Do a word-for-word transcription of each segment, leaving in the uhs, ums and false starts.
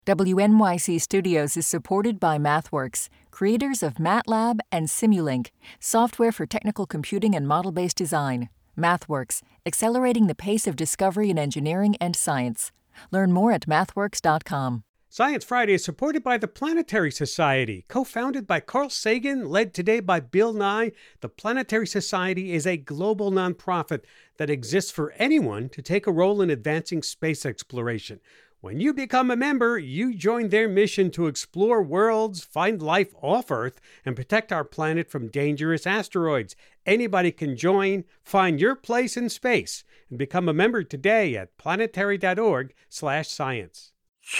W N Y C Studios is supported by MathWorks, creators of MATLAB and Simulink, software for technical computing and model-based design. MathWorks, accelerating the pace of discovery in engineering and science. Learn more at mathworks dot com. Science Friday is supported by the Planetary Society. Co-founded by Carl Sagan, led today by Bill Nye, the Planetary Society is a global nonprofit that exists for anyone to take a role in advancing space exploration. When you become a member, you join their mission to explore worlds, find life off Earth, and protect our planet from dangerous asteroids. Anybody can join. Find your place in space and become a member today at planetary.org slash science.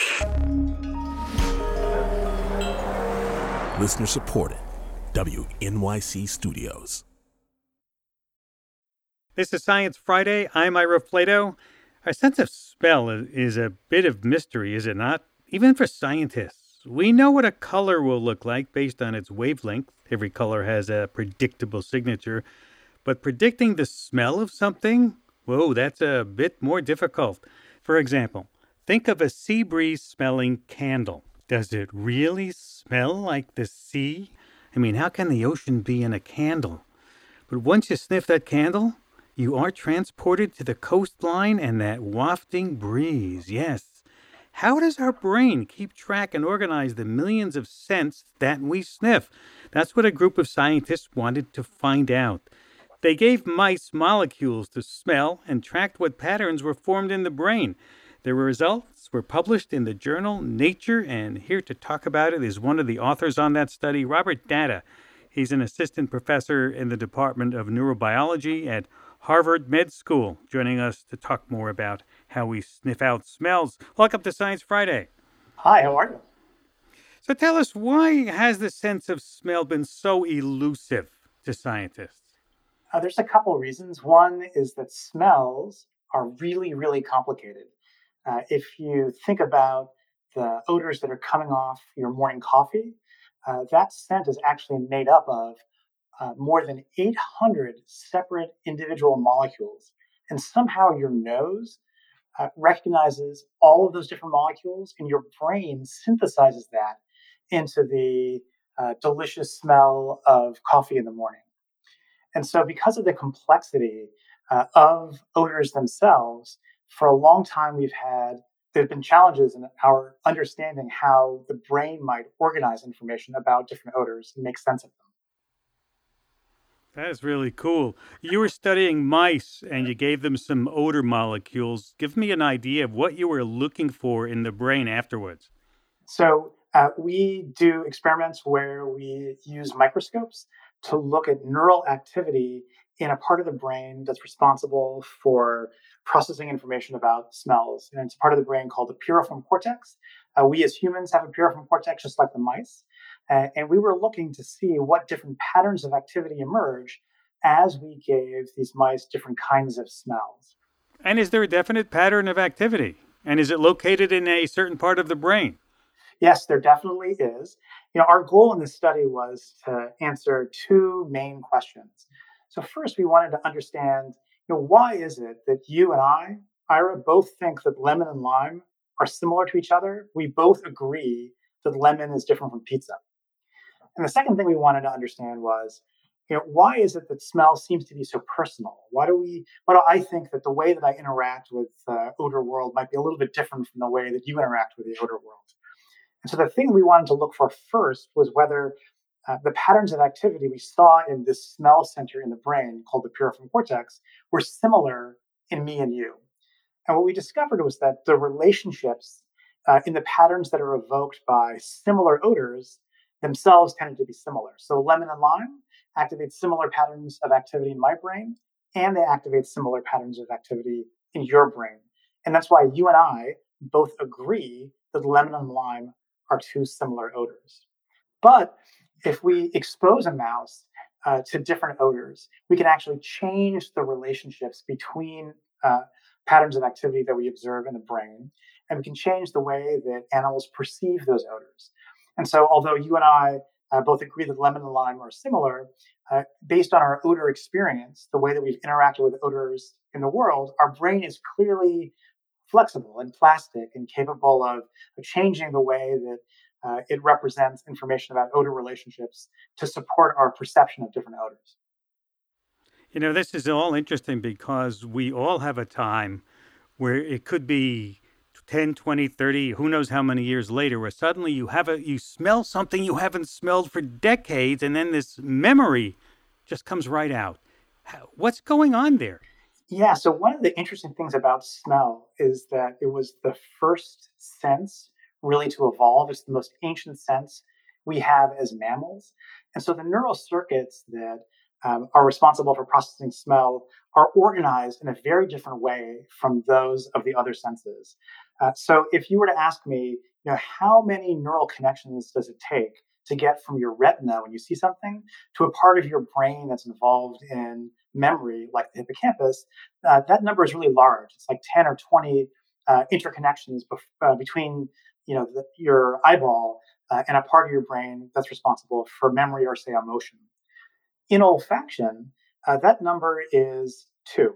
Listener supported. W N Y C Studios. This is Science Friday. I'm Ira Flato. Our sense of smell is a bit of mystery, is it not? Even for scientists. We know what a color will look like based on its wavelength. Every color has a predictable signature. But predicting the smell of something? Whoa, that's a bit more difficult. For example, think of a sea breeze smelling candle. Does it really smell like the sea? I mean, how can the ocean be in a candle? But once you sniff that candle, you are transported to the coastline and that wafting breeze, yes. How does our brain keep track and organize the millions of scents that we sniff? That's what a group of scientists wanted to find out. They gave mice molecules to smell and tracked what patterns were formed in the brain. Their results were published in the journal Nature, and here to talk about it is one of the authors on that study, Robert Datta. He's an assistant professor in the Department of Neurobiology at Harvard Med School, joining us to talk more about how we sniff out smells. Welcome to Science Friday. Hi, how are you? So tell us, why has the sense of smell been so elusive to scientists? Uh, there's a couple of reasons. One is that smells are really, really complicated. Uh, if you think about the odors that are coming off your morning coffee, uh, that scent is actually made up of Uh, more than eight hundred separate individual molecules. And somehow your nose uh, recognizes all of those different molecules, and your brain synthesizes that into the uh, delicious smell of coffee in the morning. And so, because of the complexity uh, of odors themselves, for a long time we've had there have been challenges in our understanding how the brain might organize information about different odors and make sense of them. That is really cool. You were studying mice and you gave them some odor molecules. Give me an idea of what you were looking for in the brain afterwards. So uh, we do experiments where we use microscopes to look at neural activity in a part of the brain that's responsible for processing information about smells. And it's a part of the brain called the piriform cortex. Uh, we as humans have a piriform cortex just like the mice. Uh, and we were looking to see what different patterns of activity emerge as we gave these mice different kinds of smells. And is there a definite pattern of activity? And is it located in a certain part of the brain? Yes, there definitely is. You know, our goal in this study was to answer two main questions. So first, we wanted to understand, you know, why is it that you and I, Ira, both think that lemon and lime are similar to each other? We both agree that lemon is different from pizza. And the second thing we wanted to understand was, you know, why is it that smell seems to be so personal? Why do we? Why do I think that the way that I interact with the odor world might be a little bit different from the way that you interact with the odor world? And so the thing we wanted to look for first was whether uh, the patterns of activity we saw in this smell center in the brain called the piriform cortex were similar in me and you. And what we discovered was that the relationships uh, in the patterns that are evoked by similar odors themselves tended to be similar. So lemon and lime activate similar patterns of activity in my brain, and they activate similar patterns of activity in your brain. And that's why you and I both agree that lemon and lime are two similar odors. But if we expose a mouse uh, to different odors, we can actually change the relationships between uh, patterns of activity that we observe in the brain, and we can change the way that animals perceive those odors. And so, although you and I uh, both agree that lemon and lime are similar, uh, based on our odor experience, the way that we've interacted with odors in the world, our brain is clearly flexible and plastic and capable of, of changing the way that uh, it represents information about odor relationships to support our perception of different odors. You know, this is all interesting because we all have a time where it could be ten, twenty, thirty, who knows how many years later, where suddenly you have a, you smell something you haven't smelled for decades, and then this memory just comes right out. How- What's going on there? Yeah, so one of the interesting things about smell is that it was the first sense really to evolve. It's the most ancient sense we have as mammals. And so the neural circuits that um, are responsible for processing smell are organized in a very different way from those of the other senses. Uh, so if you were to ask me, you know, how many neural connections does it take to get from your retina when you see something to a part of your brain that's involved in memory, like the hippocampus, uh, that number is really large. It's like ten or twenty uh, interconnections bef- uh, between you know the, your eyeball uh, and a part of your brain that's responsible for memory or say emotion. In olfaction, uh, that number is two.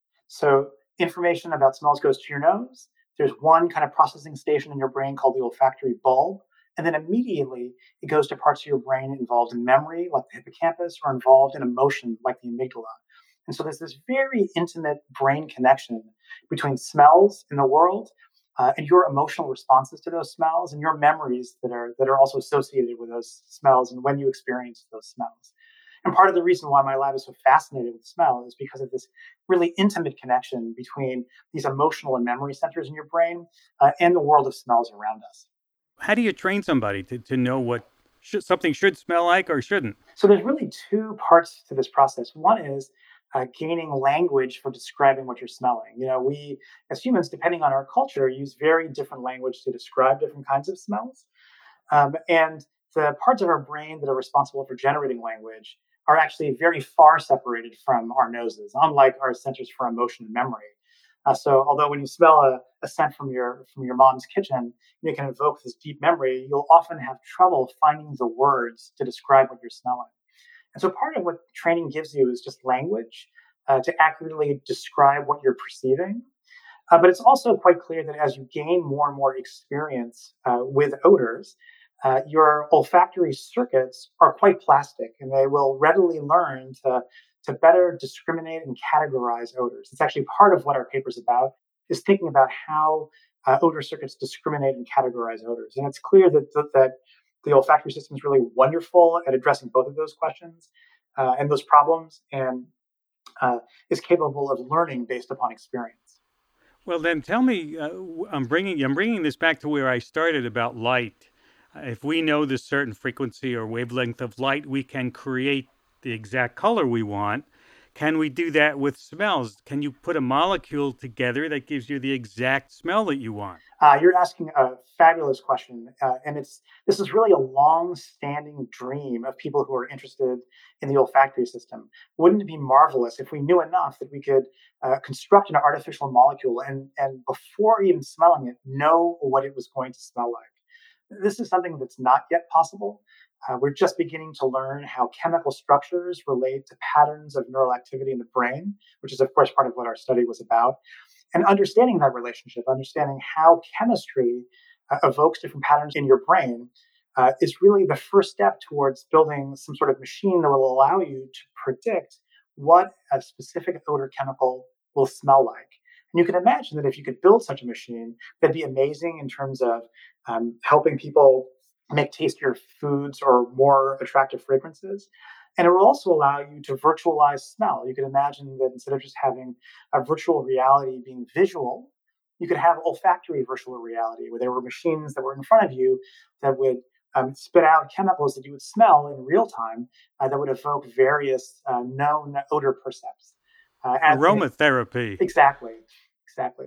So information about smells goes to your nose. There's one kind of processing station in your brain called the olfactory bulb. And then immediately it goes to parts of your brain involved in memory, like the hippocampus, or involved in emotion, like the amygdala. And so there's this very intimate brain connection between smells in the world uh, and your emotional responses to those smells and your memories that are that are also associated with those smells and when you experience those smells. And part of the reason why my lab is so fascinated with smell is because of this really intimate connection between these emotional and memory centers in your brain uh, and the world of smells around us. How do you train somebody to, to know what should, something should smell like or shouldn't? So there's really two parts to this process. One is uh, gaining language for describing what you're smelling. You know, we as humans, depending on our culture, use very different language to describe different kinds of smells. Um, and the parts of our brain that are responsible for generating language are actually very far separated from our noses, unlike our centers for emotion and memory. Uh, so, although when you smell a, a scent from your from your mom's kitchen, you can evoke this deep memory, you'll often have trouble finding the words to describe what you're smelling. And so, part of what training gives you is just language uh, to accurately describe what you're perceiving. Uh, but it's also quite clear that as you gain more and more experience uh, with odors, uh, your olfactory circuits are quite plastic and they will readily learn to, to better discriminate and categorize odors. It's actually part of what our paper is about, is thinking about how uh, odor circuits discriminate and categorize odors. And it's clear that, that, that the olfactory system is really wonderful at addressing both of those questions uh, and those problems and uh, is capable of learning based upon experience. Well, then tell me, uh, w- I'm bringing I'm bringing this back to where I started about light. Uh, If we know this certain frequency or wavelength of light, we can create the exact color we want. Can we do that with smells? Can you put a molecule together that gives you the exact smell that you want? Uh, you're asking a fabulous question, uh, and it's this is really a long-standing dream of people who are interested in the olfactory system. Wouldn't it be marvelous if we knew enough that we could uh, construct an artificial molecule and and before even smelling it, know what it was going to smell like? This is something that's not yet possible. Uh, we're just beginning to learn how chemical structures relate to patterns of neural activity in the brain, which is, of course, part of what our study was about. And understanding that relationship, understanding how chemistry uh, evokes different patterns in your brain, uh, is really the first step towards building some sort of machine that will allow you to predict what a specific odor chemical will smell like. And you can imagine that if you could build such a machine, that'd be amazing in terms of um, helping people make tastier foods or more attractive fragrances. And it will also allow you to virtualize smell. You can imagine that instead of just having a virtual reality being visual, you could have olfactory virtual reality, where there were machines that were in front of you that would um, spit out chemicals that you would smell in real time uh, that would evoke various uh, known odor percepts. Uh, as Aromatherapy. exactly, exactly.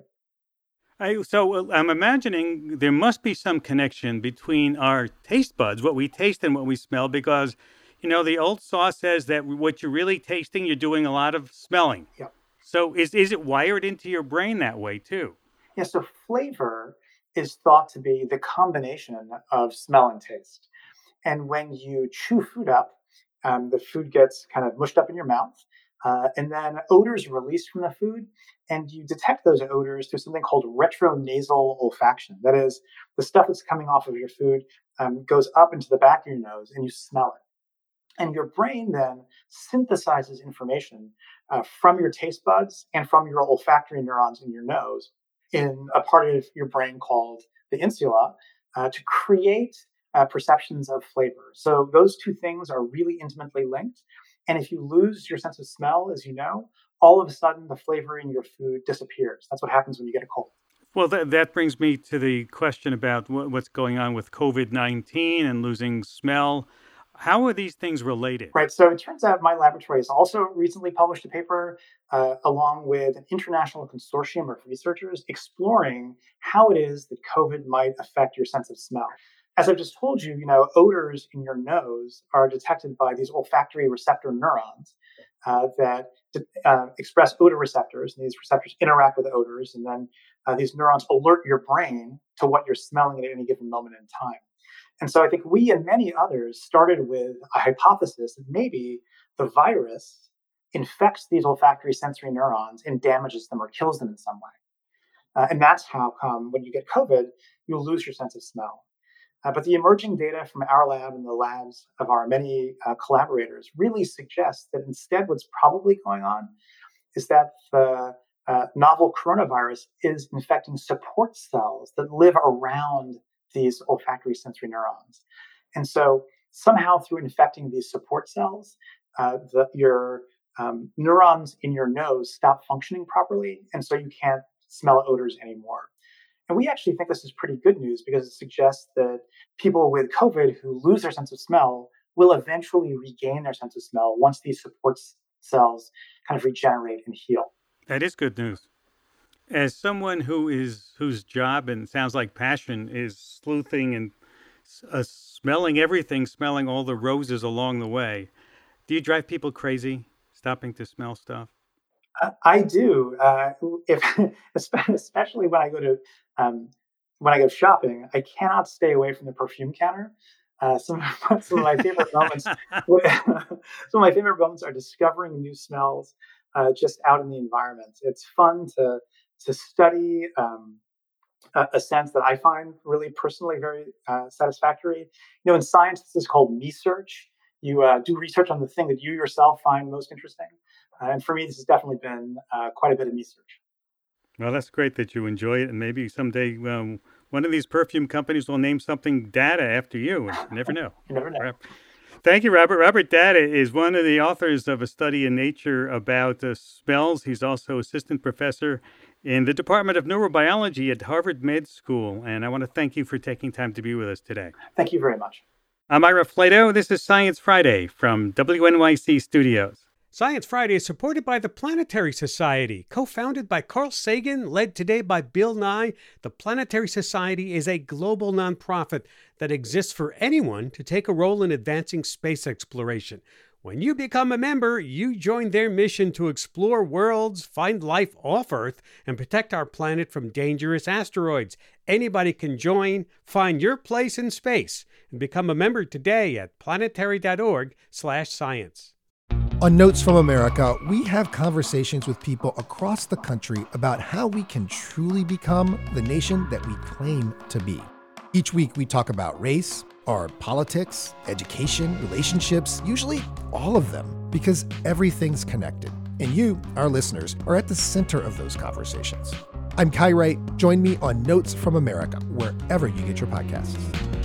I, so uh, I'm imagining there must be some connection between our taste buds, what we taste and what we smell, because, you know, the old saw says that what you're really tasting, you're doing a lot of smelling. Yeah. So is is it wired into your brain that way too? Yeah, so flavor is thought to be the combination of smell and taste. And when you chew food up, um, the food gets kind of mushed up in your mouth. Uh, and then odors are released from the food, and you detect those odors through something called retronasal olfaction. That is, the stuff that's coming off of your food um, goes up into the back of your nose, and you smell it. And your brain then synthesizes information uh, from your taste buds and from your olfactory neurons in your nose in a part of your brain called the insula uh, to create uh, perceptions of flavor. So those two things are really intimately linked. And if you lose your sense of smell, as you know, all of a sudden the flavor in your food disappears. That's what happens when you get a cold. Well, that, that brings me to the question about what, what's going on with covid nineteen and losing smell. How are these things related? Right. So it turns out my laboratory has also recently published a paper uh, along with an international consortium of researchers exploring how it is that COVID might affect your sense of smell. As I've just told you, you know, odors in your nose are detected by these olfactory receptor neurons uh, that uh, express odor receptors, and these receptors interact with odors, and then uh, these neurons alert your brain to what you're smelling at any given moment in time. And so I think we and many others started with a hypothesis that maybe the virus infects these olfactory sensory neurons and damages them or kills them in some way. Uh, and that's how come when you get COVID, you'll lose your sense of smell. Uh, but the emerging data from our lab and the labs of our many uh, collaborators really suggests that instead what's probably going on is that the uh, novel coronavirus is infecting support cells that live around these olfactory sensory neurons. And so somehow through infecting these support cells, uh, the, your um, neurons in your nose stop functioning properly, and so you can't smell odors anymore. And we actually think this is pretty good news because it suggests that people with COVID who lose their sense of smell will eventually regain their sense of smell once these support cells kind of regenerate and heal. That is good news. As someone who is whose job and sounds like passion is sleuthing and uh, smelling everything, smelling all the roses along the way, do you drive people crazy stopping to smell stuff? Uh, I do. Uh, if especially when I go to um, when I go shopping, I cannot stay away from the perfume counter. Uh, some, of, some of my favorite moments. some of my favorite moments are discovering new smells uh, just out in the environment. It's fun to. to study um, a, a sense that I find really personally very uh, satisfactory. You know, in science, this is called me-search. You uh, do research on the thing that you yourself find most interesting. Uh, and for me, this has definitely been uh, quite a bit of me-search. Well, that's great that you enjoy it. And maybe someday um, one of these perfume companies will name something Data after you. You never know. You never know. Thank you, Robert. Robert Data is one of the authors of a study in Nature about uh, smells. He's also assistant professor in the Department of Neurobiology at Harvard Med School. And I want to thank you for taking time to be with us today. Thank you very much. I'm Ira Flato. This is Science Friday from W N Y C Studios. Science Friday is supported by the Planetary Society. Co-founded by Carl Sagan, led today by Bill Nye, the Planetary Society is a global nonprofit that exists for anyone to take a role in advancing space exploration. When you become a member, you join their mission to explore worlds, find life off Earth, and protect our planet from dangerous asteroids. Anybody can join. Find your place in space and become a member today at planetary.org slash science. On Notes from America, we have conversations with people across the country about how we can truly become the nation that we claim to be. Each week, we talk about race, our politics, education, relationships, usually all of them, because everything's connected. And you, our listeners, are at the center of those conversations. I'm Kai Wright. Join me on Notes from America, wherever you get your podcasts.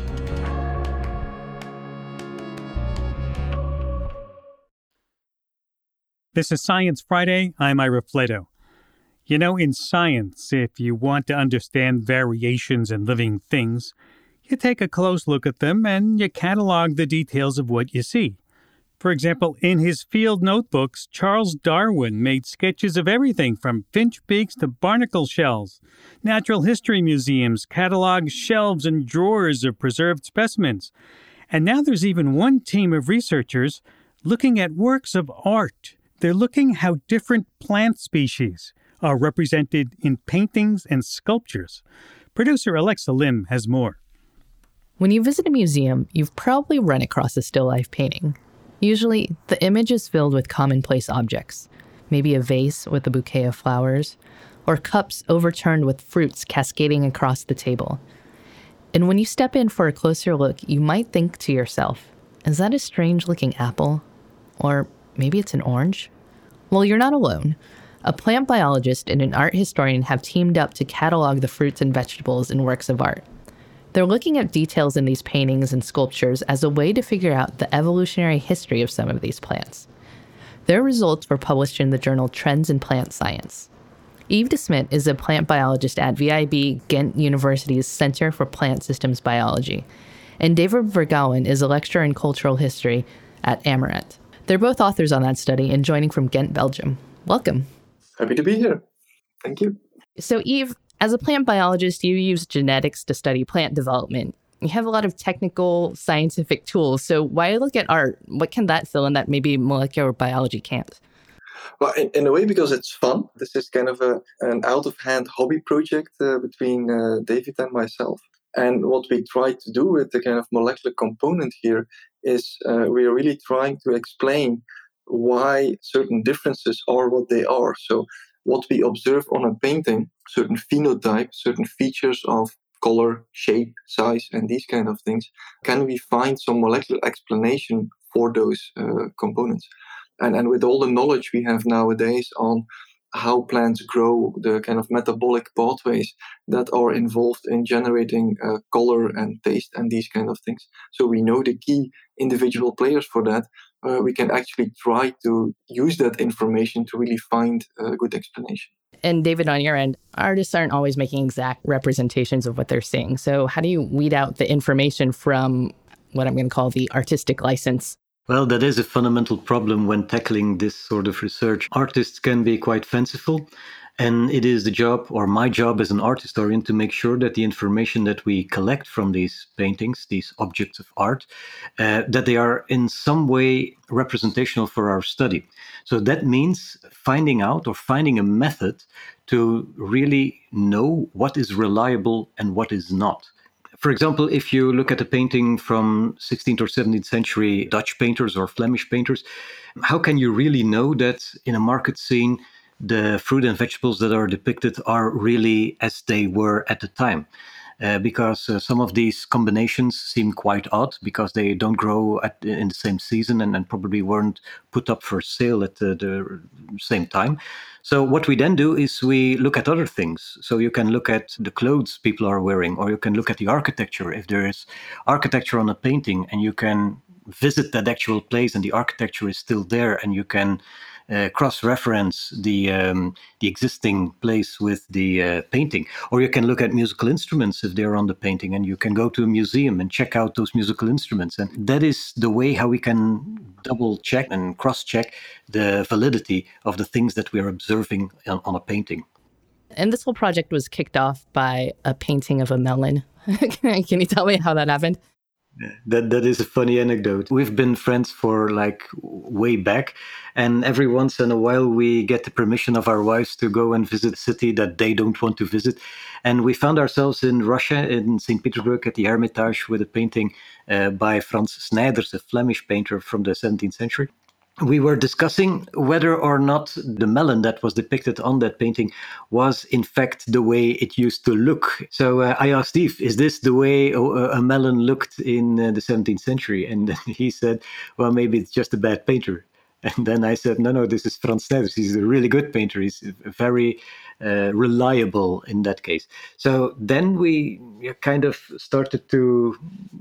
This is Science Friday. I'm Ira Flato. You know, in science, if you want to understand variations in living things, you take a close look at them and you catalog the details of what you see. For example, in his field notebooks, Charles Darwin made sketches of everything from finch beaks to barnacle shells. Natural history museums catalog shelves and drawers of preserved specimens. And now there's even one team of researchers looking at works of art. They're looking how different plant species are represented in paintings and sculptures. Producer Alexa Lim has more. When you visit a museum, you've probably run across a still life painting. Usually, the image is filled with commonplace objects, maybe a vase with a bouquet of flowers, or cups overturned with fruits cascading across the table. And when you step in for a closer look, you might think to yourself, is that a strange-looking apple? Or maybe it's an orange? Well, you're not alone. A plant biologist and an art historian have teamed up to catalog the fruits and vegetables in works of art. They're looking at details in these paintings and sculptures as a way to figure out the evolutionary history of some of these plants. Their results were published in the journal Trends in Plant Science. Yves de Smet is a plant biologist at V I B Ghent University's Center for Plant Systems Biology, and David Vergouwen is a lecturer in cultural history at Amarant. They're both authors on that study and joining from Ghent, Belgium. Welcome. Happy to be here. Thank you. So, Yves, as a plant biologist, you use genetics to study plant development. You have a lot of technical, scientific tools. So why look at art? What can that fill in that maybe molecular biology can't? Well, in, in a way, because it's fun. This is kind of a, an out-of-hand hobby project uh, between uh, David and myself. And what we try to do with the kind of molecular component here is uh, we're really trying to explain why certain differences are what they are. So what we observe on a painting, certain phenotype, certain features of color, shape, size, and these kind of things, can we find some molecular explanation for those uh, components? And, and with all the knowledge we have nowadays on how plants grow, the kind of metabolic pathways that are involved in generating uh, color and taste and these kind of things. So we know the key individual players for that. Uh, we can actually try to use that information to really find a good explanation. And David, on your end, artists aren't always making exact representations of what they're seeing. So how do you weed out the information from what I'm going to call the artistic license? Well, that is a fundamental problem when tackling this sort of research. Artists can be quite fanciful, and it is the job, or my job as an art historian, to make sure that the information that we collect from these paintings, these objects of art, uh, that they are in some way representational for our study. So that means finding out or finding a method to really know what is reliable and what is not. For example, if you look at a painting from sixteenth or seventeenth century Dutch painters or Flemish painters, how can you really know that in a market scene, the fruit and vegetables that are depicted are really as they were at the time? Uh, because uh, some of these combinations seem quite odd because they don't grow at, in the same season and, and probably weren't put up for sale at the, the same time. So what we then do is we look at other things. So you can look at the clothes people are wearing, or you can look at the architecture. If there is architecture on a painting and you can visit that actual place and the architecture is still there, and you can Uh, cross-reference the um, the existing place with the uh, painting. Or you can look at musical instruments if they're on the painting, and you can go to a museum and check out those musical instruments. And that is the way how we can double-check and cross-check the validity of the things that we are observing on, on a painting. And this whole project was kicked off by a painting of a melon. Can you tell me how that happened? That that is a funny anecdote. We've been friends for like way back, and every once in a while we get the permission of our wives to go and visit a city that they don't want to visit. And we found ourselves in Russia, in Saint Petersburg, at the Hermitage, with a painting uh, by Frans Snijders, a Flemish painter from the seventeenth century. We were discussing whether or not the melon that was depicted on that painting was in fact the way it used to look. So uh, I asked Yves, is this the way a, a melon looked in uh, the seventeenth century? And he said, well, maybe it's just a bad painter. And then I said, no, no, this is Frans Snijders. He's a really good painter. He's very uh, reliable in that case. So then we kind of started to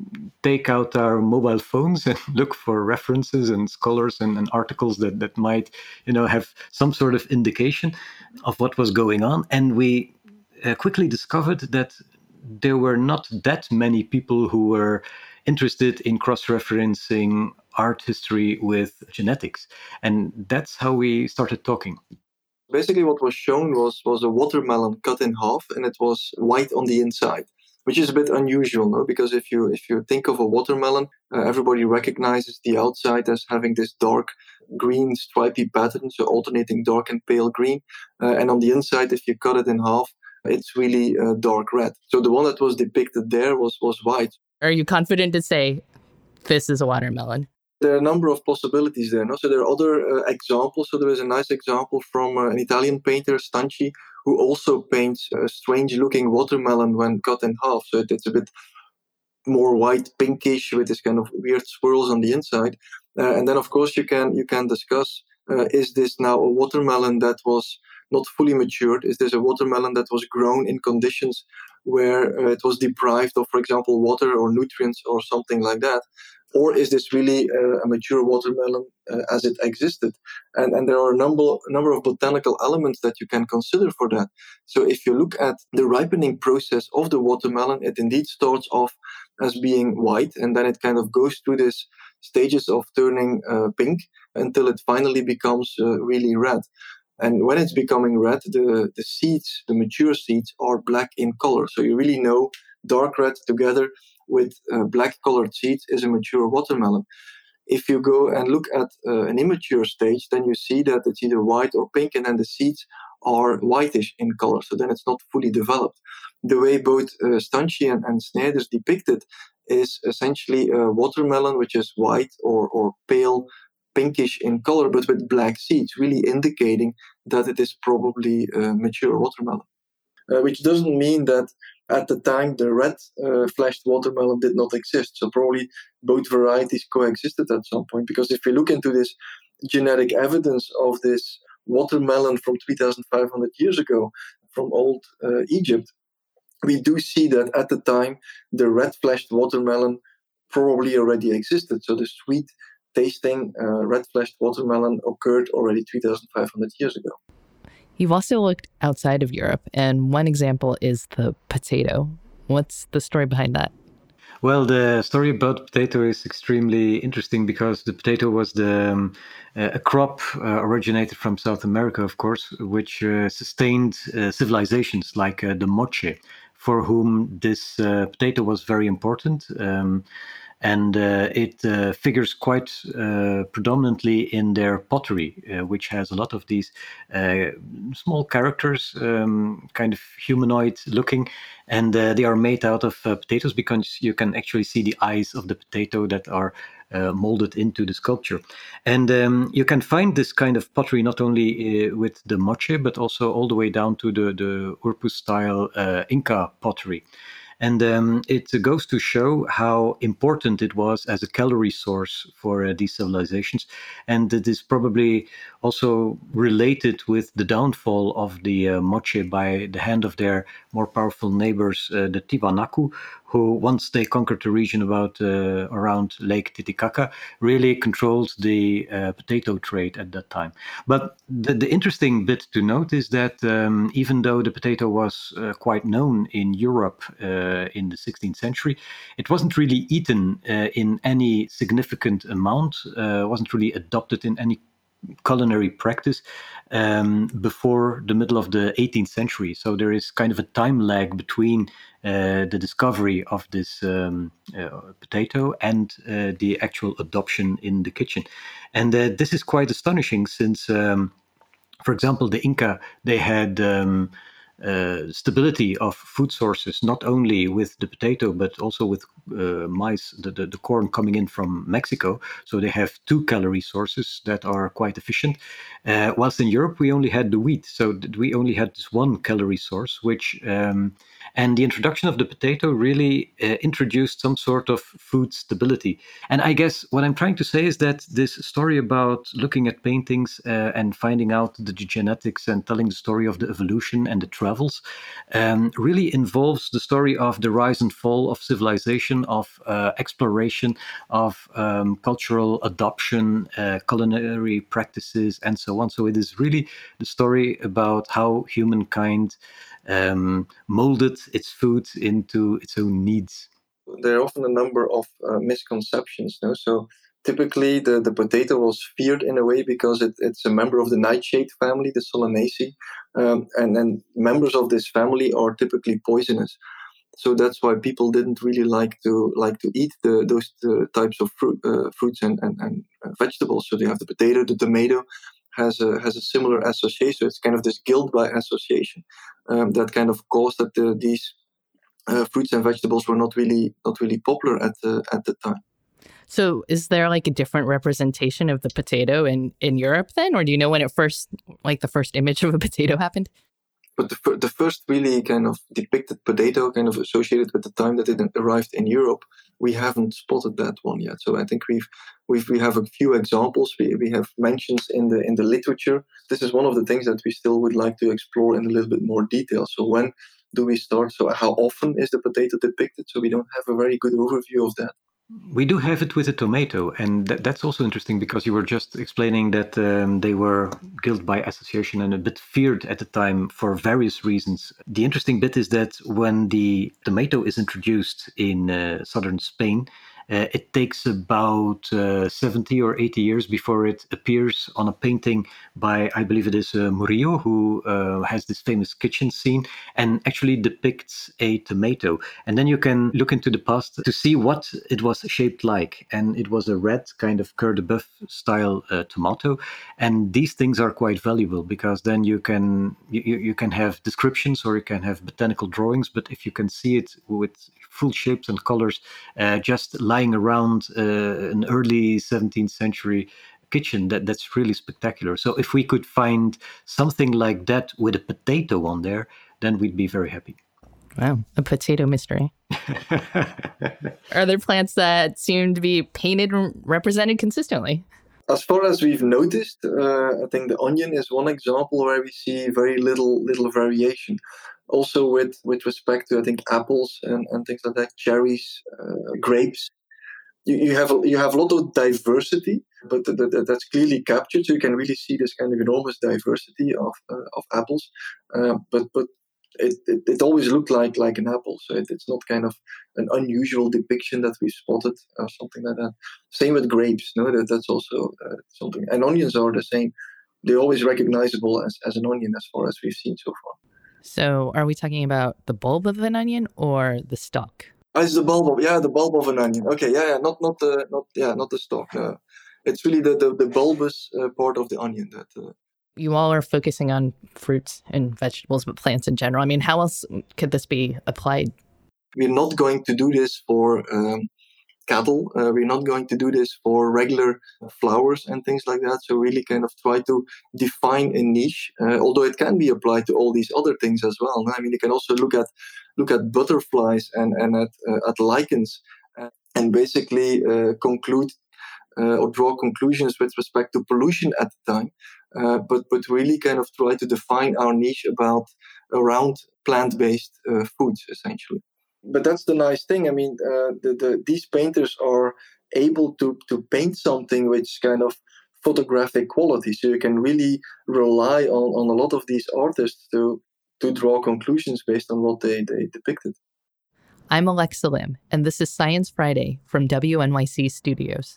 take out our mobile phones and look for references and scholars and, and articles that, that might, you know, have some sort of indication of what was going on. And we uh, quickly discovered that there were not that many people who were interested in cross-referencing art history with genetics. And that's how we started talking. Basically what was shown was, was a watermelon cut in half, and it was white on the inside, which is a bit unusual, no? Because if you if you think of a watermelon, uh, everybody recognizes the outside as having this dark green stripy pattern, so alternating dark and pale green. Uh, and on the inside, if you cut it in half, it's really uh, dark red. So the one that was depicted there was, was white. Are you confident to say this is a watermelon? There are a number of possibilities there. No? So there are other uh, examples. So there is a nice example from uh, an Italian painter, Stanchi, who also paints a strange-looking watermelon when cut in half. So it, it's a bit more white, pinkish, with this kind of weird swirls on the inside. Uh, and then, of course, you can you can discuss, uh, is this now a watermelon that was not fully matured? Is this a watermelon that was grown in conditions where uh, it was deprived of, for example, water or nutrients or something like that? Or is this really uh, a mature watermelon uh, as it existed? And, and there are a number, a number of botanical elements that you can consider for that. So if you look at the ripening process of the watermelon, it indeed starts off as being white, and then it kind of goes through these stages of turning uh, pink until it finally becomes uh, really red. And when it's becoming red, the, the seeds, the mature seeds, are black in color. So you really know dark red together with uh, black-colored seeds is a mature watermelon. If you go and look at uh, an immature stage, then you see that it's either white or pink, and then the seeds are whitish in color. So then it's not fully developed. The way both uh, Stanchi and, and Snijders depict it is essentially a watermelon which is white or, or pale pinkish in color, but with black seeds, really indicating that it is probably a mature watermelon. Uh, which doesn't mean that at the time the red uh, fleshed watermelon did not exist. So probably both varieties coexisted at some point, because if you look into this genetic evidence of this watermelon from three thousand five hundred years ago from old uh, Egypt, we do see that at the time the red fleshed watermelon probably already existed. So the sweet tasting uh, red fleshed watermelon occurred already three thousand five hundred years ago. You've also looked outside of Europe, and one example is the potato. What's the story behind that? Well, the story about potato is extremely interesting because the potato was the um, uh, a crop uh, originated from South America, of course, which uh, sustained uh, civilizations like uh, the Moche, for whom this uh, potato was very important. Um, And uh, it uh, figures quite uh, predominantly in their pottery, uh, which has a lot of these uh, small characters, um, kind of humanoid looking, and uh, they are made out of uh, potatoes, because you can actually see the eyes of the potato that are uh, molded into the sculpture. And um, you can find this kind of pottery not only uh, with the Moche, but also all the way down to the, the Urpus-style uh, Inca pottery. And um, it goes to show how important it was as a calorie source for uh, these civilizations. And it is probably also related with the downfall of the uh, Moche by the hand of their more powerful neighbors, uh, the Tiwanaku, who, once they conquered the region about uh, around Lake Titicaca, really controlled the uh, potato trade at that time. But the, the interesting bit to note is that um, even though the potato was uh, quite known in Europe uh, in the sixteenth century, it wasn't really eaten uh, in any significant amount, uh, wasn't really adopted in any culinary practice um, before the middle of the eighteenth century. So there is kind of a time lag between uh, the discovery of this um, uh, potato and uh, the actual adoption in the kitchen. And uh, this is quite astonishing since, um, for example, the Inca, they had um, uh, stability of food sources, not only with the potato, but also with uh, maize, the, the, the corn coming in from Mexico. So they have two calorie sources that are quite efficient. Uh, whilst in Europe, we only had the wheat. So we only had this one calorie source, which, um, and the introduction of the potato really uh, introduced some sort of food stability. And I guess what I'm trying to say is that this story about looking at paintings uh, and finding out the genetics and telling the story of the evolution and the travels um, really involves the story of the rise and fall of civilization, of uh, exploration, of um, cultural adoption, uh, culinary practices, and so on. So it is really the story about how humankind um, molded its food into its own needs. There are often a number of uh, misconceptions. No? So typically the, the potato was feared in a way because it, it's a member of the nightshade family, the Solanaceae, um, and, and members of this family are typically poisonous. So that's why people didn't really like to like to eat the, those uh, types of fruit, uh, fruits and, and, and uh, vegetables. So they have the potato, the tomato has a has a similar association. It's kind of this guilt by association um, that kind of caused that the, these uh, fruits and vegetables were not really not really popular at the at the time. So is there like a different representation of the potato in, in Europe then? Or do you know when it first, like the first image of a potato happened? But the, fir- the first really kind of depicted potato kind of associated with the time that it arrived in Europe, we haven't spotted that one yet. So I think we've, we've we have a few examples. We we have mentions in the in the literature. This is one of the things that we still would like to explore in a little bit more detail. So when do we start? So how often is the potato depicted? So we don't have a very good overview of that. We do have it with a tomato, and that, that's also interesting because you were just explaining that um, they were guilt by association and a bit feared at the time for various reasons. The interesting bit is that when the tomato is introduced in uh, southern Spain, uh, it takes about uh, seventy or eighty years before it appears on a painting by, I believe it is uh, Murillo, who uh, has this famous kitchen scene and actually depicts a tomato. And then you can look into the past to see what it was shaped like. And it was a red kind of Coeur de Boeuf style uh, tomato. And these things are quite valuable because then you can you, you can have descriptions or you can have botanical drawings. But if you can see it with full shapes and colors, uh, just lying around uh, an early seventeenth century kitchen, that that's really spectacular. So if we could find something like that with a potato on there, then we'd be very happy. Wow, a potato mystery. Are there plants that seem to be painted and represented consistently? As far as we've noticed, uh, I think the onion is one example where we see very little little variation. Also with, with respect to, I think, apples and, and things like that, cherries, uh, grapes. You, you have a, you have a lot of diversity, but th- th- that's clearly captured. So you can really see this kind of enormous diversity of uh, of apples. Uh, but but it, it it always looked like like an apple. So it, it's not kind of an unusual depiction that we spotted or something like that. Same with grapes. No, that, that's also uh, something. And onions are the same. They're always recognizable as, as an onion as far as we've seen so far. So are we talking about the bulb of an onion or the stalk? Oh, it's the bulb of, yeah, the bulb of an onion. Okay, yeah, yeah, not not the not yeah, not the stalk. No. It's really the the, the bulbous uh, part of the onion that. Uh... You all are focusing on fruits and vegetables, but plants in general. I mean, how else could this be applied? We're not going to do this for um, cattle. Uh, we're not going to do this for regular flowers and things like that. So really kind of try to define a niche, uh, although it can be applied to all these other things as well. I mean, you can also look at look at butterflies and, and at, uh, at lichens uh, and basically uh, conclude uh, or draw conclusions with respect to pollution at the time. Uh, but, but really kind of try to define our niche about around plant-based uh, foods, essentially. But that's the nice thing. I mean, uh, the, the, these painters are able to, to paint something which kind of photographic quality. So you can really rely on, on a lot of these artists to, to draw conclusions based on what they, they depicted. I'm Alexa Lim, and this is Science Friday from W N Y C Studios.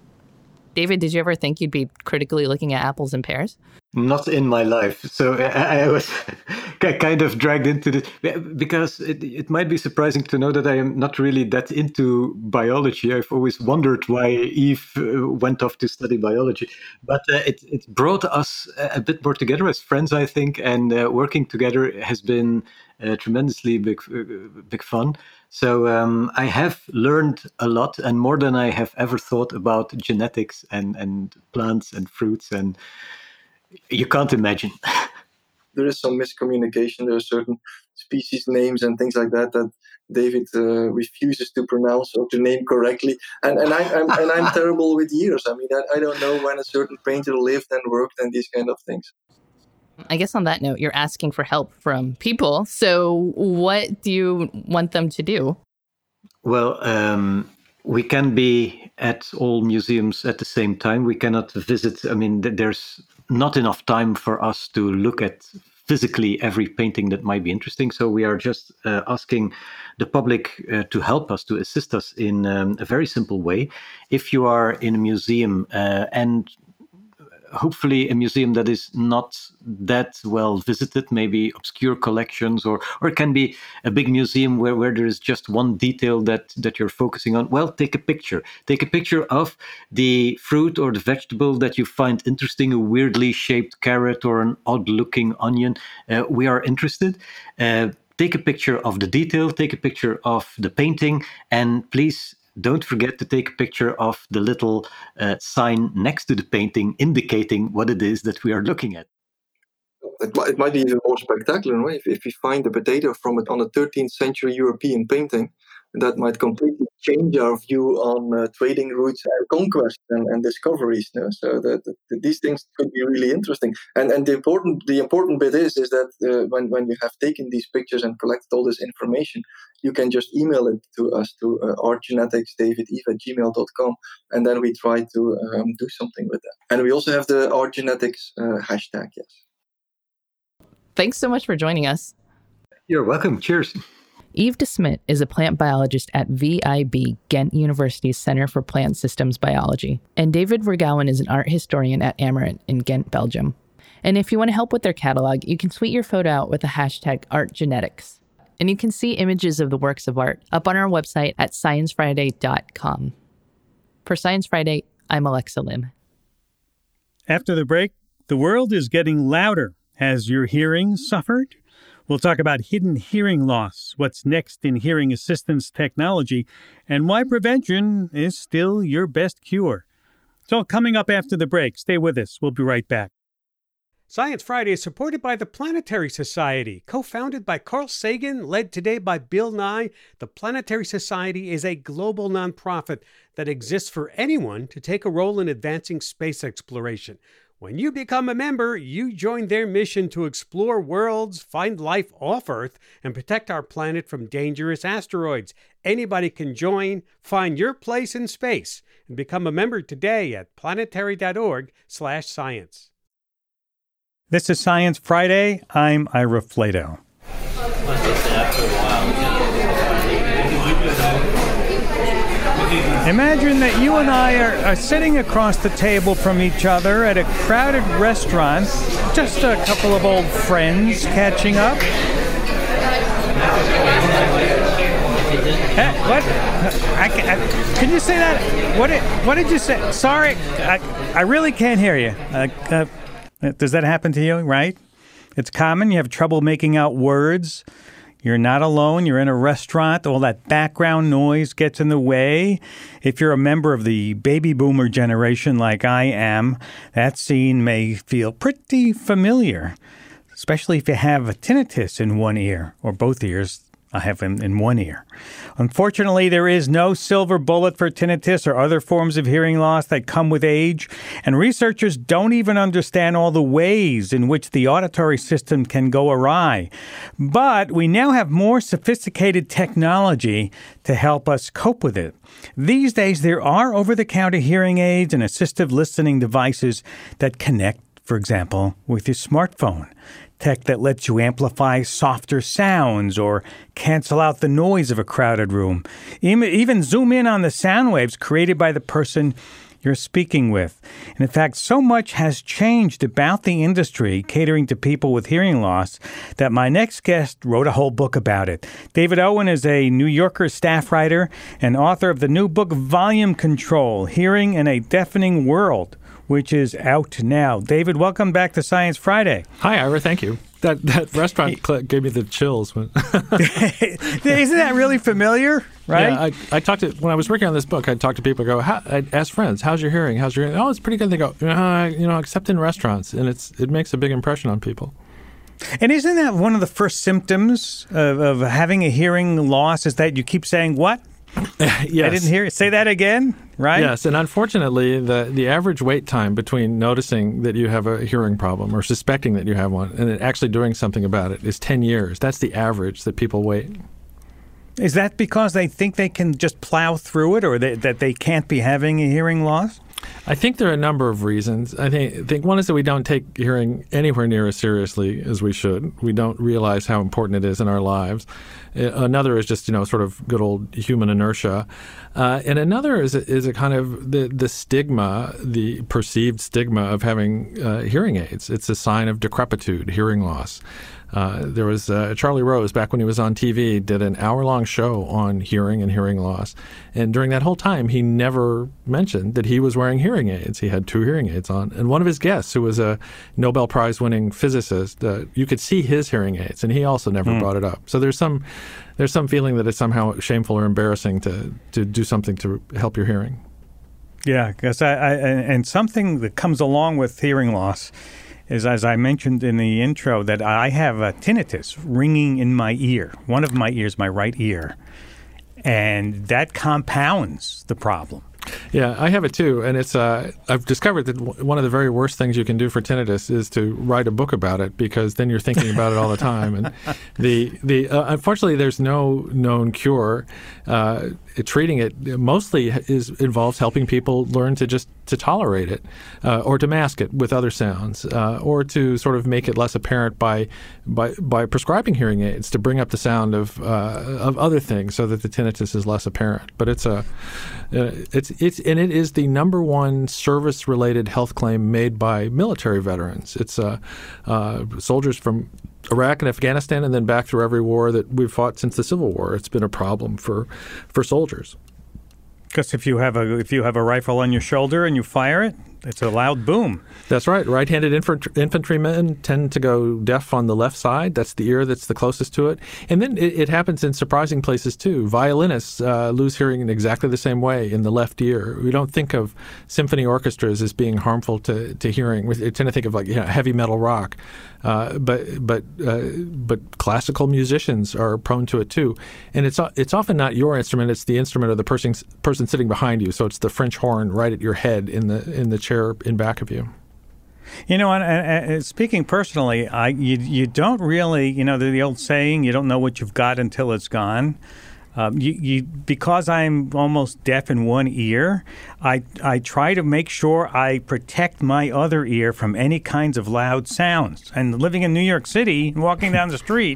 David, did you ever think you'd be critically looking at apples and pears? Not in my life. So I, I was kind of dragged into this because it, it might be surprising to know that I am not really that into biology. I've always wondered why Eve uh, went off to study biology. But uh, it, it brought us a bit more together as friends, I think, and uh, working together has been uh, tremendously big, uh, big fun. So um, I have learned a lot, and more than I have ever thought about genetics and, and plants and fruits, and you can't imagine. There is some miscommunication. There are certain species names and things like that that David uh, refuses to pronounce or to name correctly. And and, I, I'm, and I'm terrible with years. I mean, I, I don't know when a certain painter lived and worked and these kind of things. I guess on that note, you're asking for help from people. So what do you want them to do? Well, um, we can be at all museums at the same time. We cannot visit. I mean, th- there's not enough time for us to look at physically every painting that might be interesting. So we are just uh, asking the public uh, to help us, to assist us in um, a very simple way. If you are in a museum uh, and hopefully a museum that is not that well visited, maybe obscure collections, or or it can be a big museum where, where there is just one detail that, that you're focusing on. Well, take a picture. Take a picture of the fruit or the vegetable that you find interesting, a weirdly shaped carrot or an odd-looking onion. Uh, we are interested. Uh, take a picture of the detail, take a picture of the painting, and please don't forget to take a picture of the little uh, sign next to the painting indicating what it is that we are looking at. It, it might be even more spectacular, right? If, if we find the potato from it on a thirteenth century European painting, that might completely change our view on uh, trading routes and conquest and, and discoveries. You know? So that, that these things could be really interesting. And and the important the important bit is is that uh, when when you have taken these pictures and collected all this information, you can just email it to us to uh, artgeneticsdavideve at gmail dot com, and then we try to um, do something with that. And we also have the artgenetics uh, hashtag. Yes. Thanks so much for joining us. You're welcome. Cheers. Yves de Smet is a plant biologist at V I B, Ghent University's Center for Plant Systems Biology. And David Vergouwen is an art historian at Amarant in Ghent, Belgium. And if you want to help with their catalog, you can tweet your photo out with the hashtag ArtGenetics. And you can see images of the works of art up on our website at science friday dot com. For Science Friday, I'm Alexa Lim. After the break, the world is getting louder. Has your hearing suffered? We'll talk about hidden hearing loss, what's next in hearing assistance technology, and why prevention is still your best cure. It's all coming up after the break. Stay with us. We'll be right back. Science Friday is supported by the Planetary Society. Co-founded by Carl Sagan, led today by Bill Nye, the Planetary Society is a global nonprofit that exists for anyone to take a role in advancing space exploration. When you become a member, you join their mission to explore worlds, find life off Earth, and protect our planet from dangerous asteroids. Anybody can join. Find your place in space and become a member today at planetary.org slash science. This is Science Friday. I'm Ira Flato. Imagine that you and I are, are sitting across the table from each other at a crowded restaurant, just a couple of old friends catching up. Hey, what? I, I, can you say that? What did, what did you say? Sorry, I, I really can't hear you. Uh, uh, does that happen to you, right? It's common. You have trouble making out words. You're not alone. You're in a restaurant. All that background noise gets in the way. If you're a member of the baby boomer generation like I am, that scene may feel pretty familiar, especially if you have a tinnitus in one ear or both ears. I have them in one ear. Unfortunately, there is no silver bullet for tinnitus or other forms of hearing loss that come with age, and researchers don't even understand all the ways in which the auditory system can go awry. But we now have more sophisticated technology to help us cope with it. These days, there are over-the-counter hearing aids and assistive listening devices that connect, for example, with your smartphone. Tech that lets you amplify softer sounds or cancel out the noise of a crowded room. Even zoom in on the sound waves created by the person you're speaking with. And in fact, so much has changed about the industry catering to people with hearing loss that my next guest wrote a whole book about it. David Owen is a New Yorker staff writer and author of the new book Volume Control, Hearing in a Deafening World, which is out now. David, welcome back to Science Friday. Hi, Ira. Thank you. That that restaurant clip gave me the chills. Isn't that really familiar? Right? Yeah, I, I talked to when I was working on this book. I talked to people. Go, How, I ask friends, "How's your hearing? How's your hearing?" Oh, it's pretty good. They go, uh, you know, except in restaurants, and it's it makes a big impression on people. And isn't that one of the first symptoms of, of having a hearing loss? Is that you keep saying what? Yes. I didn't hear it. Say that again, right? Yes, and unfortunately, the, the average wait time between noticing that you have a hearing problem or suspecting that you have one and then actually doing something about it is ten years. That's the average that people wait. Is that because they think they can just plow through it or they, that they can't be having a hearing loss? I think there are a number of reasons. I think, I think one is that we don't take hearing anywhere near as seriously as we should. We don't realize how important it is in our lives. Another is just, you know, sort of good old human inertia. Uh, and another is a, is a kind of the, the stigma, the perceived stigma of having uh, hearing aids. It's a sign of decrepitude, hearing loss. Uh, there was uh, Charlie Rose, back when he was on T V, did an hour-long show on hearing and hearing loss. And during that whole time, he never mentioned that he was wearing hearing aids. He had two hearing aids on. And one of his guests, who was a Nobel Prize-winning physicist, uh, you could see his hearing aids, and he also never mm. brought it up. So there's some there's some feeling that it's somehow shameful or embarrassing to, to do something to help your hearing. Yeah, because I, I and something that comes along with hearing loss is, as I mentioned in the intro, that I have a tinnitus ringing in my ear. One of my ears, my right ear. And that compounds the problem. Yeah, I have it too, and it's. Uh, I've discovered that w- one of the very worst things you can do for tinnitus is to write a book about it, because then you're thinking about it all the time. And the the uh, unfortunately, there's no known cure. Uh, treating it mostly is involves helping people learn to just to tolerate it, uh, or to mask it with other sounds, uh, or to sort of make it less apparent by by by prescribing hearing aids to bring up the sound of uh, of other things so that the tinnitus is less apparent. But it's a uh, it's it's and it is the number one service-related health claim made by military veterans. It's uh, uh, soldiers from Iraq and Afghanistan, and then back through every war that we've fought since the Civil War. It's been a problem for for soldiers. Because if you have a if you have a rifle on your shoulder and you fire it, it's a loud boom. That's right. Right-handed infant- infantrymen tend to go deaf on the left side. That's the ear that's the closest to it. And then it, it happens in surprising places, too. Violinists uh, lose hearing in exactly the same way in the left ear. We don't think of symphony orchestras as being harmful to, to hearing. We tend to think of like you know, heavy metal rock. Uh, but but uh, but classical musicians are prone to it, too. And it's it's often not your instrument. It's the instrument of the person, person sitting behind you. So it's the French horn right at your head in the in the chair in back of you. You know, and, and, and speaking personally, I you you don't really, you know, the, the old saying, you don't know what you've got until it's gone. Um, you, you because I'm almost deaf in one ear, I I try to make sure I protect my other ear from any kinds of loud sounds. And living in New York City, walking down the street,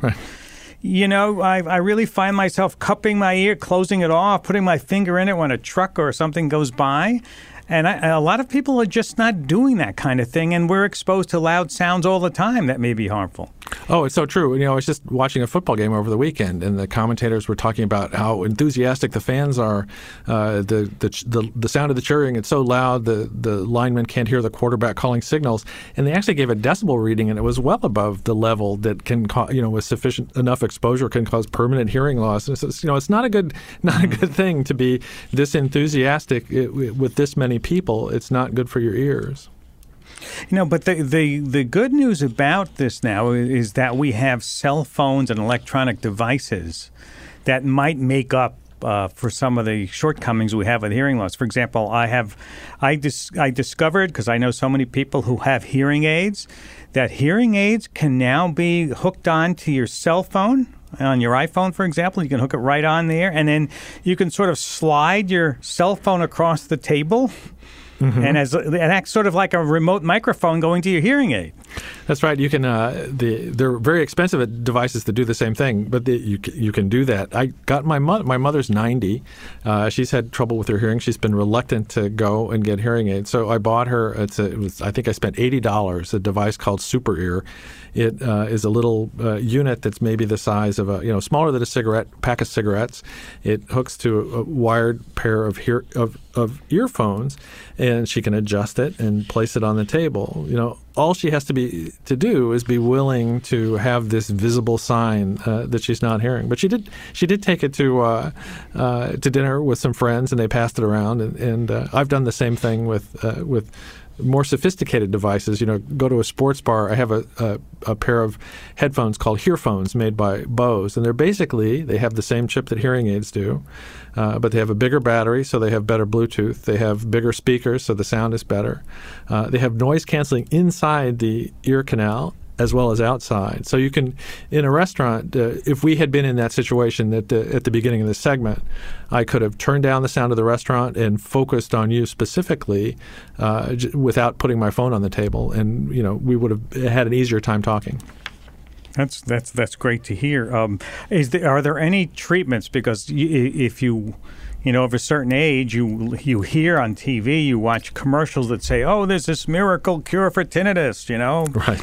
you know, I I really find myself cupping my ear, closing it off, putting my finger in it when a truck or something goes by. And I, a lot of people are just not doing that kind of thing, and we're exposed to loud sounds all the time that may be harmful. Oh, it's so true. You know, I was just watching a football game over the weekend, and the commentators were talking about how enthusiastic the fans are. Uh, the, the the the sound of the cheering, it's so loud, the, the linemen can't hear the quarterback calling signals. And they actually gave a decibel reading, and it was well above the level that can, ca- you know, with sufficient enough exposure can cause permanent hearing loss. And it's, you know, it's not a good not a good thing to be this enthusiastic with this many people. It's not good for your ears. You know, but the, the, the good news about this now is that we have cell phones and electronic devices that might make up uh, for some of the shortcomings we have with hearing loss. For example, I have I dis, I discovered, because I know so many people who have hearing aids, that hearing aids can now be hooked on to your cell phone. On your iPhone, for example, you can hook it right on there, and then you can sort of slide your cell phone across the table. Mm-hmm. And as it acts sort of like a remote microphone going to your hearing aid. That's right. You can. Uh, the they're very expensive devices that do the same thing, but the, you you can do that. I got my mother. My mother's ninety. Uh, she's had trouble with her hearing. She's been reluctant to go and get hearing aids. So I bought her. It's a, it was. I think I spent eighty dollars. A device called Super Ear. It uh, is a little uh, unit that's maybe the size of a you know smaller than a cigarette pack of cigarettes. It hooks to a wired pair of hear of of earphones, and she can adjust it and place it on the table. You know. All she has to be to do is be willing to have this visible sign uh, that she's not hearing. But she did she did take it to uh, uh, to dinner with some friends, and they passed it around. And, and uh, I've done the same thing with uh, with more sophisticated devices. You know, go to a sports bar. I have a, a, a pair of headphones called Hearphones made by Bose, and they're basically they have the same chip that hearing aids do. Uh, but they have a bigger battery, so they have better Bluetooth. They have bigger speakers, so the sound is better. Uh, they have noise canceling inside the ear canal as well as outside. So you can, in a restaurant, uh, if we had been in that situation at the, at the beginning of this segment, I could have turned down the sound of the restaurant and focused on you specifically uh, j- without putting my phone on the table. And, you know, we would have had an easier time talking. That's that's that's great to hear. Um, is there, are there any treatments? Because you, if you, you know, of a certain age, you you hear on T V, you watch commercials that say, "Oh, there's this miracle cure for tinnitus," you know. Right.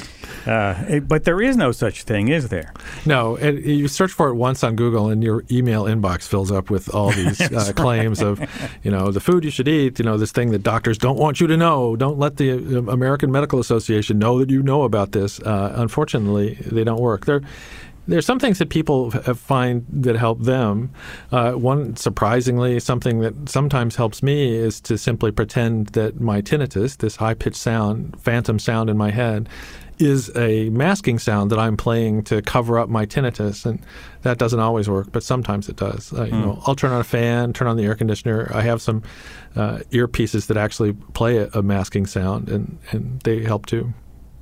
Uh, but there is no such thing, is there? No, and you search for it once on Google, and your email inbox fills up with all these uh, claims of, you know, the food you should eat. You know, this thing that doctors don't want you to know. Don't let the American Medical Association know that you know about this. Uh, unfortunately, they don't work. They're There's some things that people have find that help them. Uh, one, surprisingly, something that sometimes helps me is to simply pretend that my tinnitus, this high-pitched sound, phantom sound in my head, is a masking sound that I'm playing to cover up my tinnitus. And that doesn't always work, but sometimes it does. Uh, you mm. know, I'll turn on a fan, turn on the air conditioner. I have some uh, earpieces that actually play a, a masking sound, and, and they help too.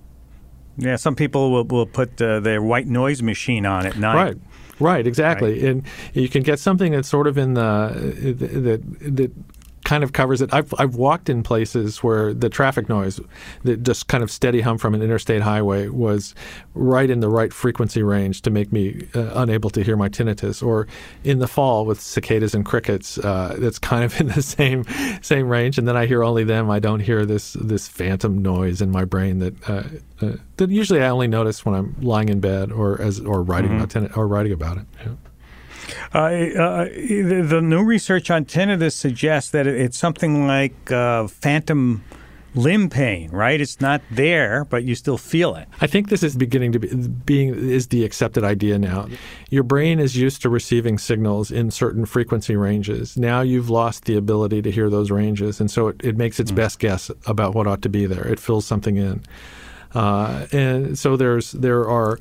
Yeah, some people will, will put uh, their white noise machine on at night. Right, right, exactly. Right. And you can get something that's sort of in the that that kind of covers it. I've I've walked in places where the traffic noise, that just kind of steady hum from an interstate highway, was right in the right frequency range to make me uh, unable to hear my tinnitus. Or in the fall with cicadas and crickets, uh, that's kind of in the same same range. And then I hear only them. I don't hear this this phantom noise in my brain that uh, uh, that usually I only notice when I'm lying in bed or as or writing mm-hmm. about tinnitus or writing about it. Yeah. Uh, uh, the, the new research on tinnitus suggests that it's something like uh, phantom limb pain, right? It's not there, but you still feel it. I think this is beginning to be being is the accepted idea now. Your brain is used to receiving signals in certain frequency ranges. Now you've lost the ability to hear those ranges, and so it, it makes its mm. best guess about what ought to be there. It fills something in. Uh, and so there's there are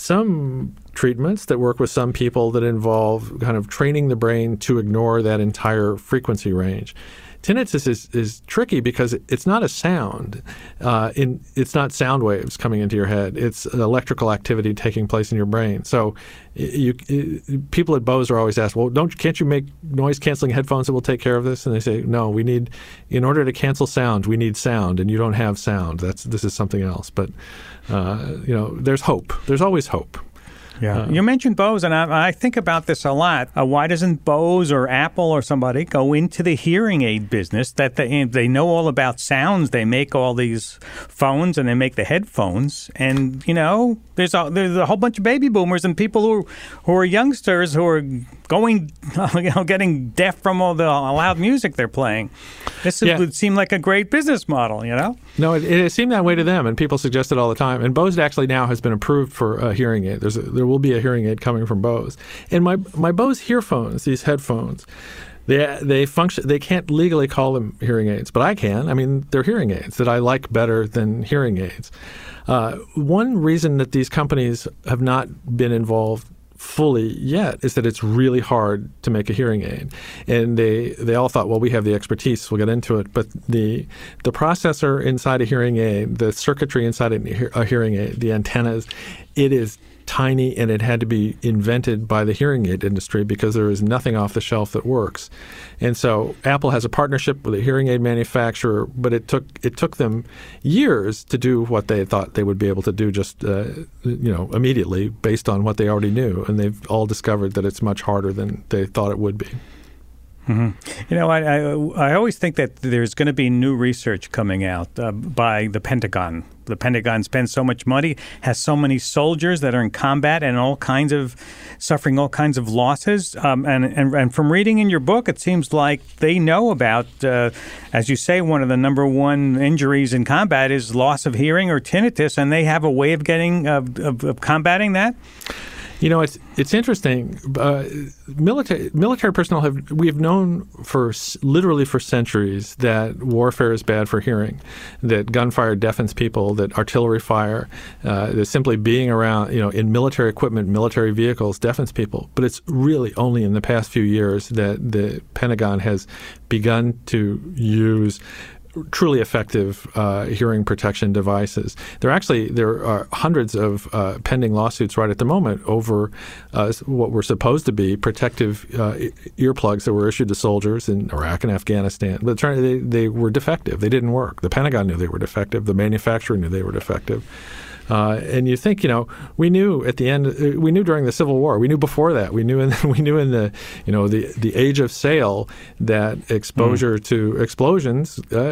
some treatments that work with some people that involve kind of training the brain to ignore that entire frequency range. Tinnitus is, is tricky because it's not a sound. Uh, in, it's not sound waves coming into your head. It's electrical activity taking place in your brain. So you, you, people at Bose are always asked, well, don't can't you make noise-canceling headphones that will take care of this? And they say, no, we need, in order to cancel sound, we need sound, and you don't have sound. That's This is something else. But, uh, you know, there's hope. There's always hope. Yeah, uh, you mentioned Bose, and I, I think about this a lot. Uh, why doesn't Bose or Apple or somebody go into the hearing aid business? That they they know all about sounds. They make all these phones and they make the headphones. And you know, there's a there's a whole bunch of baby boomers and people who who are youngsters who are going, you know, getting deaf from all the loud music they're playing. This yeah. would seem like a great business model, you know? No, it, it seemed that way to them, and people suggest it all the time. And Bose actually now has been approved for a hearing aid. There's a, there will be a hearing aid coming from Bose. And my my Bose earphones, these headphones, they they function. They can't legally call them hearing aids, but I can. I mean, they're hearing aids that I like better than hearing aids. Uh, one reason that these companies have not been involved fully yet is that it's really hard to make a hearing aid. And they they all thought, well, we have the expertise, we'll get into it. But the the processor inside a hearing aid, the circuitry inside a hearing aid, the antennas, it is tiny, and it had to be invented by the hearing aid industry because there is nothing off the shelf that works. And so Apple has a partnership with a hearing aid manufacturer, but it took it took them years to do what they thought they would be able to do just uh, you know immediately based on what they already knew, and they've all discovered that it's much harder than they thought it would be. Mm-hmm. You know, I, I I always think that there's going to be new research coming out uh, by the Pentagon. The Pentagon spends so much money, has so many soldiers that are in combat and all kinds of suffering all kinds of losses. Um, and, and and from reading in your book, it seems like they know about, uh, as you say, one of the number one injuries in combat is loss of hearing or tinnitus, and they have a way of getting of, of, of combating that. You know, it's it's interesting. Uh, military military personnel have we have known for literally for centuries that warfare is bad for hearing, that gunfire deafens people, that artillery fire, uh, that simply being around, you know, in military equipment, military vehicles deafens people. But it's really only in the past few years that the Pentagon has begun to use truly effective uh, hearing protection devices. There actually there are hundreds of uh, pending lawsuits right at the moment over uh, what were supposed to be protective uh, earplugs that were issued to soldiers in Iraq and Afghanistan. But they, they were defective. They didn't work. The Pentagon knew they were defective. The manufacturer knew they were defective. Uh, and you think, you know, we knew at the end, we knew during the Civil War, we knew before that, we knew in the, we knew in the, you know, the the age of sail that exposure mm. to explosions uh,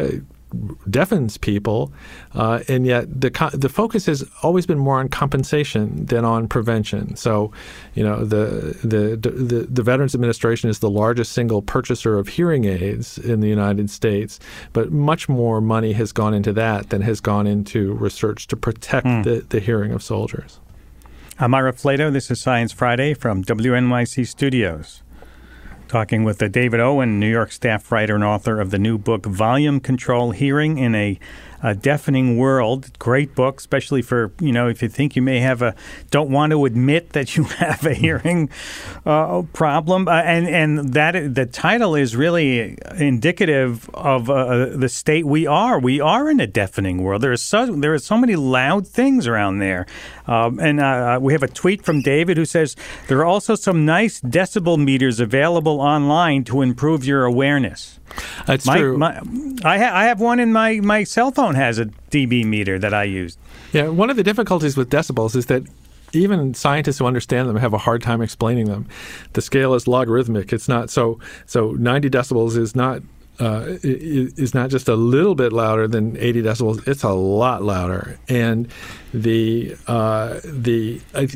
deafens people, uh, and yet the co- the focus has always been more on compensation than on prevention. So, you know, the the the, the Veterans Administration is the largest single purchaser of hearing aids in the United States, but much more money has gone into that than has gone into research to protect mm. the, the hearing of soldiers. I'm Ira Flato. This is Science Friday from W N Y C Studios. Talking with uh, David Owen, New York staff writer and author of the new book, Volume Control Hearing in a, a Deafening World. Great book, especially for, you know, if you think you may have a, don't want to admit that you have a hearing uh, problem. Uh, and and that the title is really indicative of uh, the state we are. We are in a deafening world. There is so, there are so many loud things around there. Um, and uh, we have a tweet from David who says, there are also some nice decibel meters available online to improve your awareness. That's my, true. My, I, ha- I have one in my, my cell phone has a dB meter that I use. Yeah, one of the difficulties with decibels is that even scientists who understand them have a hard time explaining them. The scale is logarithmic. It's not so. So ninety decibels is not uh, is not just a little bit louder than eighty decibels. It's a lot louder, and the uh, the. I,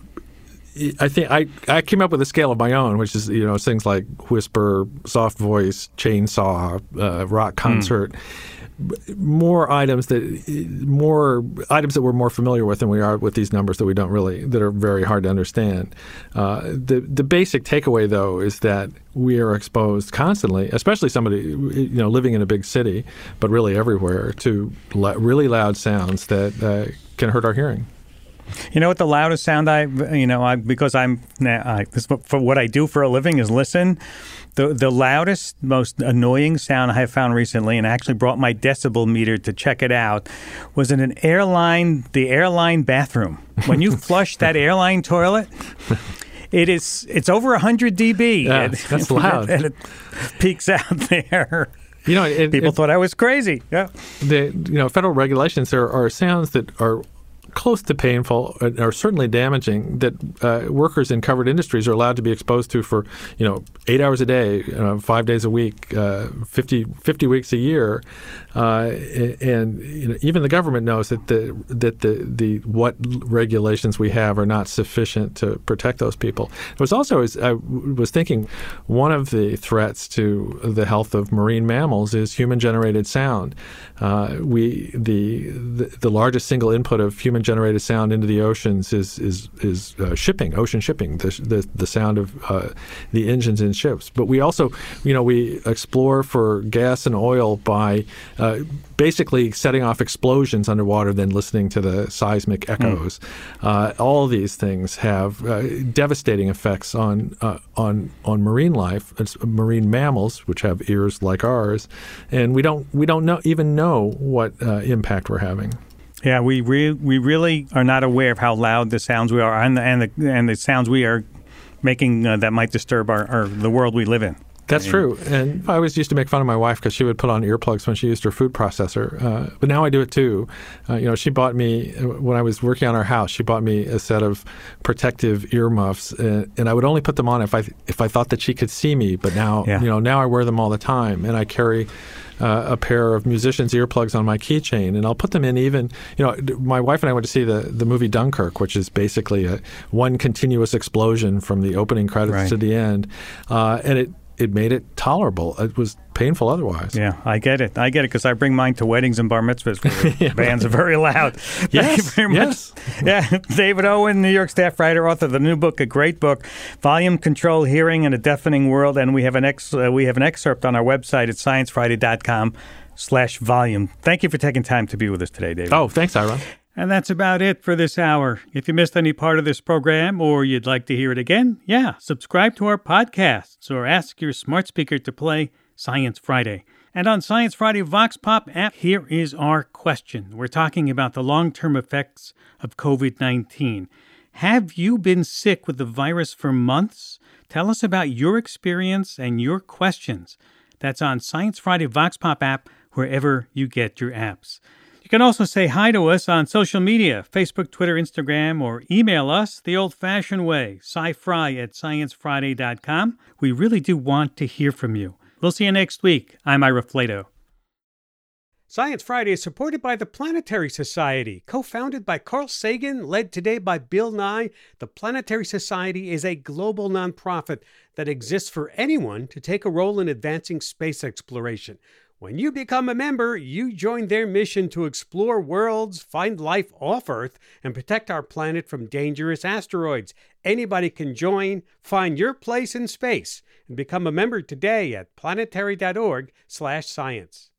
I think I, I came up with a scale of my own, which is, you know, things like whisper, soft voice, chainsaw, uh, rock concert, mm. more items that more items that we're more familiar with than we are with these numbers that we don't really that are very hard to understand. Uh, the the basic takeaway, though, is that we are exposed constantly, especially somebody, you know, living in a big city, but really everywhere, to la- really loud sounds that uh, can hurt our hearing. You know what the loudest sound I, you know, I, because I'm, I, this, for what I do for a living is listen. The the loudest, most annoying sound I have found recently, and I actually brought my decibel meter to check it out, was in an airline, the airline bathroom. When you flush that airline toilet, it is, it's over one hundred decibels. Yeah, and, that's loud. And it peaks out there. You know, it, people it, thought I was crazy. Yeah. The you know federal regulations, there are sounds that are close to painful or certainly damaging that uh, workers in covered industries are allowed to be exposed to for, you know, eight hours a day, uh, five days a week, uh, fifty, fifty weeks a year. Uh, and you know, even the government knows that the that the, the what regulations we have are not sufficient to protect those people. It was also, as I was thinking, one of the threats to the health of marine mammals is human-generated sound. Uh, we the, the the largest single input of human-generated sound into the oceans is is is uh, shipping, ocean shipping, the the, the sound of uh, the engines in ships. But we also, you know, we explore for gas and oil by uh, basically setting off explosions underwater, then listening to the seismic echoes. Mm. Uh, all of these things have uh, devastating effects on uh, on on marine life, it's marine mammals, which have ears like ours, and we don't we don't know even know what uh, impact we're having. Yeah, we re- we really are not aware of how loud the sounds we are and the and the, and the sounds we are making uh, that might disturb our, our the world we live in. That's true. And I always used to make fun of my wife because she would put on earplugs when she used her food processor. Uh, but now I do it too. Uh, you know, she bought me, when I was working on our house, she bought me a set of protective earmuffs. And, and I would only put them on if I if I thought that she could see me. But now, yeah. you know, now I wear them all the time. And I carry uh, a pair of musician's earplugs on my keychain. And I'll put them in even, you know, my wife and I went to see the, the movie Dunkirk, which is basically a one continuous explosion from the opening credits right. to the end. Uh, and it It made it tolerable. It was painful otherwise. Yeah, I get it. I get it because I bring mine to weddings and bar mitzvahs where yeah, bands right. are very loud. Thank yes, you very much. Yes. Yeah, David Owen, New York staff writer, author of the new book, a great book, Volume Control Hearing in a Deafening World. And we have an ex- uh, we have an excerpt on our website at science friday dot com slash volume. Thank you for taking time to be with us today, David. Oh, thanks, Ira. And that's about it for this hour. If you missed any part of this program or you'd like to hear it again, yeah, subscribe to our podcasts or ask your smart speaker to play Science Friday. And on Science Friday Vox Pop app, here is our question. We're talking about the long-term effects of covid nineteen. Have you been sick with the virus for months? Tell us about your experience and your questions. That's on Science Friday Vox Pop app, wherever you get your apps. You can also say hi to us on social media, Facebook, Twitter, Instagram, or email us the old-fashioned way, sci-fry at science friday dot com. We really do want to hear from you. We'll see you next week. I'm Ira Flato. Science Friday is supported by the Planetary Society, co-founded by Carl Sagan, led today by Bill Nye. The Planetary Society is a global nonprofit that exists for anyone to take a role in advancing space exploration. When you become a member, you join their mission to explore worlds, find life off Earth, and protect our planet from dangerous asteroids. Anybody can join. Find your place in space and become a member today at planetary dot org slash science.